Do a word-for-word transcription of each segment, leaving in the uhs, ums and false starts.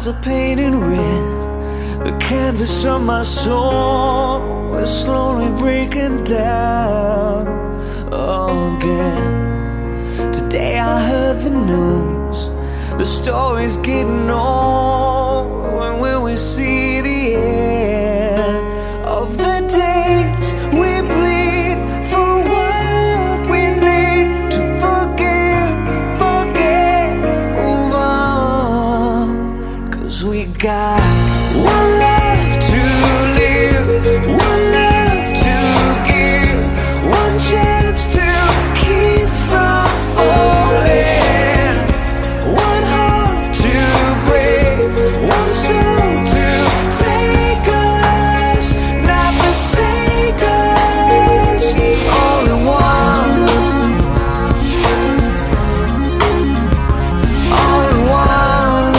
eyes are painted red. The canvas of my soul is slowly breaking down again. Today I heard the news, the story's getting old. When will we see the end of the days we bleed for what we need to forget, forget, move on? 'Cause we got one life to live, one love to give, one chance to keep from falling, one heart to break, one soul to take us, not forsake us, all in one, all in one.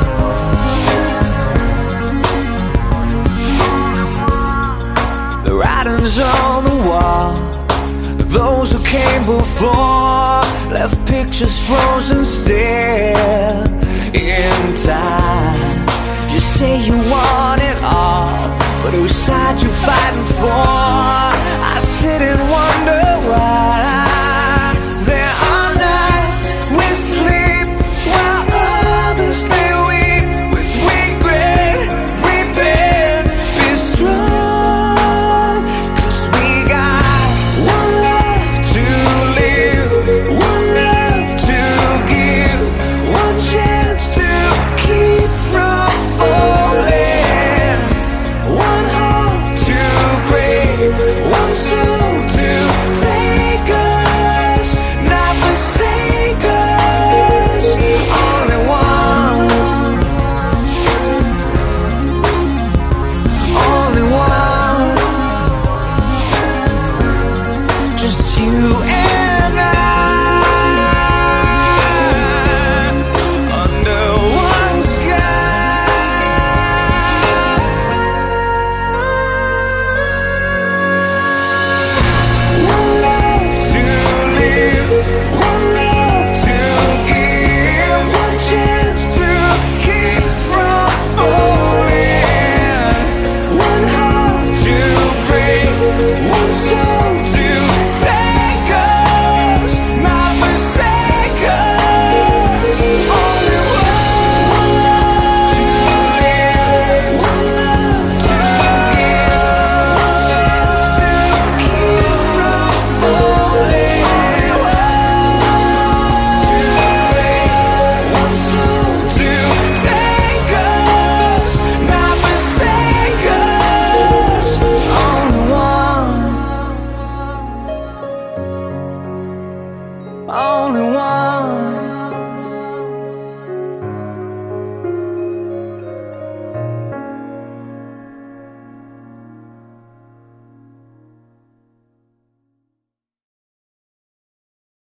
The writing's on the wall. Those who came before left pictures frozen still in time. You say you want it all, but whose side you fighting for? I sit and wonder why